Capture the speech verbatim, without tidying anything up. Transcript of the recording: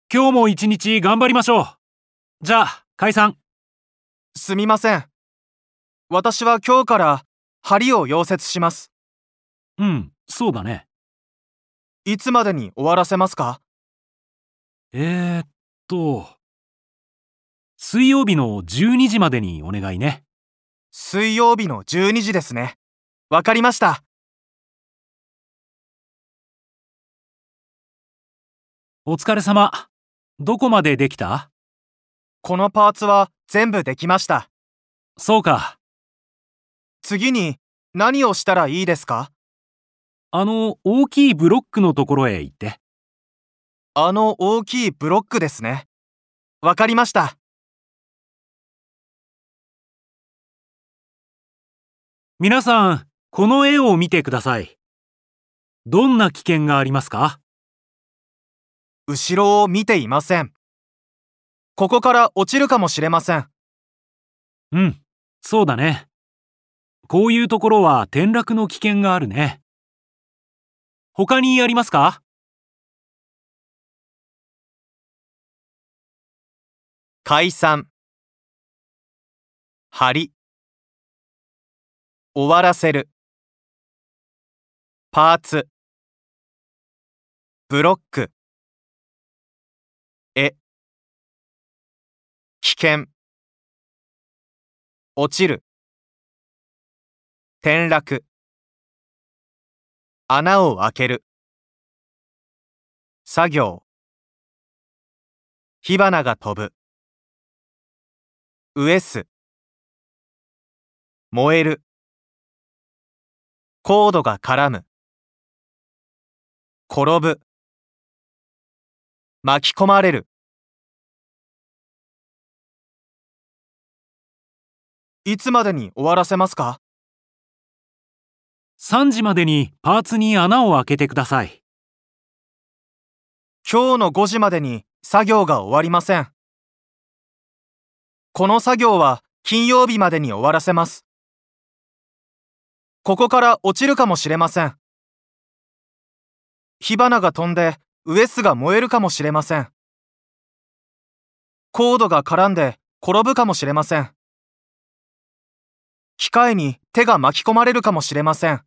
今日も一日頑張りましょう。じゃあ、解散。 すみません。私は今日から梁を溶接します。 うん、そうだね。 いつまでに終わらせますか？ えーっと、水曜日のじゅうにじまでにお願いね。 水曜日のじゅうにじですね。わかりました。 お疲れ様。どこまでできた？ このパーツは全部できました。 そうか。 次に何をしたらいいですか？ あの大きいブロックのところへ行って。 あの大きいブロックですね。わかりました。 皆さん、この絵を見てください。どんな危険がありますか？ 後ろを見ていません。ここから落ちるかもしれません。 うん、そうだね。こういうところは転落の危険があるね。他にありますか？ 解散、梁、終わらせる、パーツ、ブロック、絵、危険、落ちる、転落、穴を開ける、作業、火花が飛ぶ、ウエス、燃える、コードが絡む、転ぶ、巻き込まれる。いつまでに終わらせますか？ さんじまでにパーツに穴を開けてください。 今日のごじまでに作業が終わりません。この作業は金曜日までに終わらせます。ここから落ちるかもしれません。火花が飛んでウエスが燃えるかもしれません。コードが絡んで転ぶかもしれません。機械に手が巻き込まれるかもしれません。